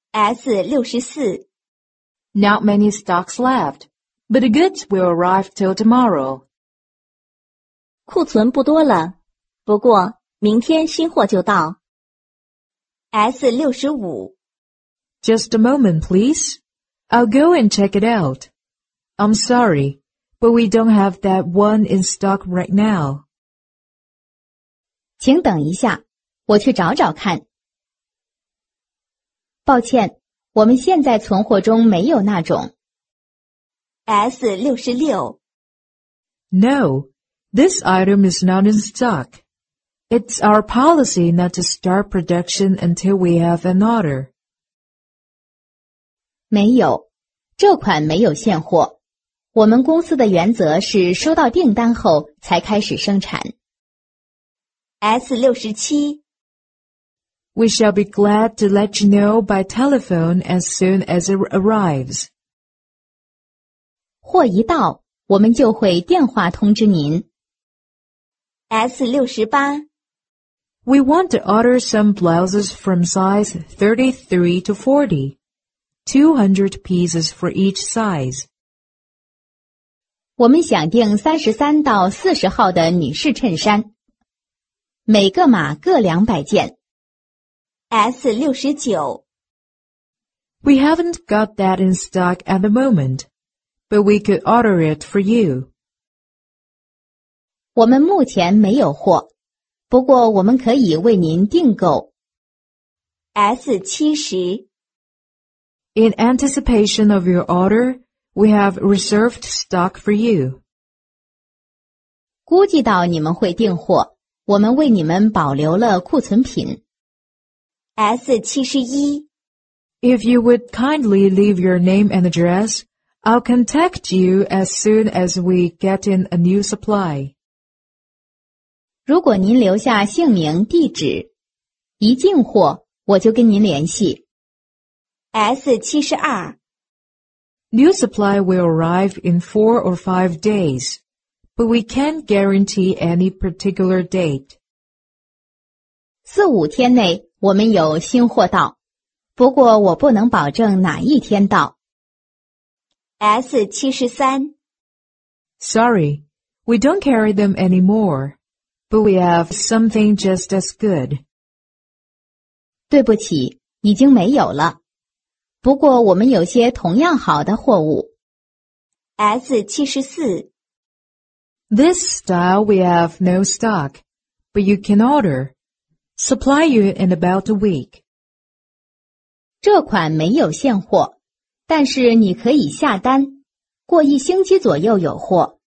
S64 Not many stocks left, but the goods will arrive till tomorrow. 库存不多了，不过明天新货就到。 S65 Just a moment, please. I'll go and check it out. I'm sorry, but we don't have that one in stock right now. 请等一下，我去找找看。抱歉，我们现在存货中没有那种。 S66 No, this item is not in stock. It's our policy not to start production until we have an order. 没有，这款没有现货。我们公司的原则是收到订单后才开始生产。 S67 We shall be glad to let you know by telephone as soon as it arrives. 货一到，我们就会电话通知您。 S68 We want to order some blouses from size 33 to 40. 200 pieces for each size. 我们想订33到40号的女士衬衫，每个码各200件。 S69 We haven't got that in stock at the moment, but we could order it for you. 我们目前没有货，不过我们可以为您订购。 S70 In anticipation of your order, we have reserved stock for you. 估计到你们会订货，我们为你们保留了库存品。 S71 If you would kindly leave your name and address, I'll contact you as soon as we get in a new supply. 如果您留下姓名、地址，一进货我就跟您联系。 S72 New supply will arrive in 4 or 5 days, but we can't guarantee any particular date. 4-5天内我们有新货到，不过我不能保证哪一天到。 S73 Sorry, we don't carry them anymore, but we have something just as good. 对不起，已经没有了。不过我们有些同样好的货物。 S74 This style we have no stock, but you can order. Supply you in about a week. 这款没有现货，但是你可以下单，过1星期左右有货。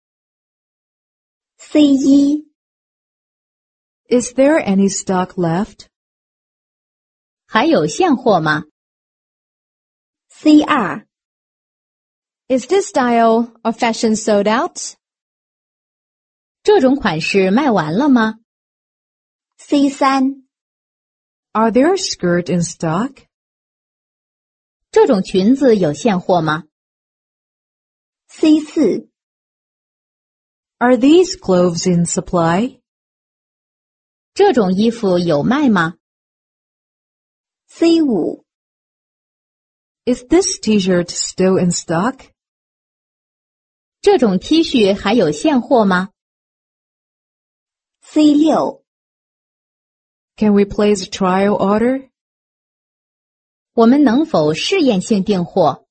C1 Is there any stock left? 还有现货吗？ C2 Is this style or fashion sold out? 这种款式卖完了吗？ C3 Are there skirts in stock? 这种裙子有现货吗？ C4 Are these clothes in supply? 这种衣服有卖吗？ C5 Is this t-shirt still in stock? 这种 T 恤还有现货吗？ C6 Can we place a trial order? 我们能否试验性订货？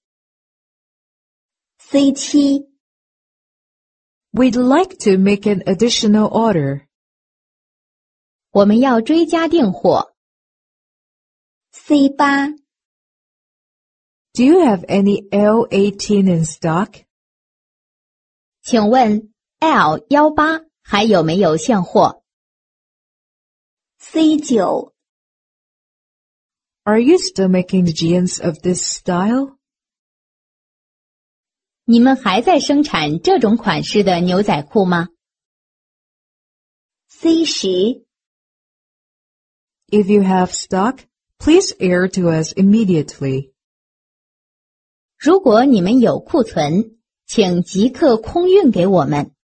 C7 We'd like to make an additional order. 我们要追加订货。 C8 Do you have any L18 in stock? 请问 L18 还有没有现货？ C9 Are you still making the jeans of this style? 你们还在生产这种款式的牛仔裤吗？ C10 If you have stock, please air to us immediately. 如果你们有库存，请即刻空运给我们。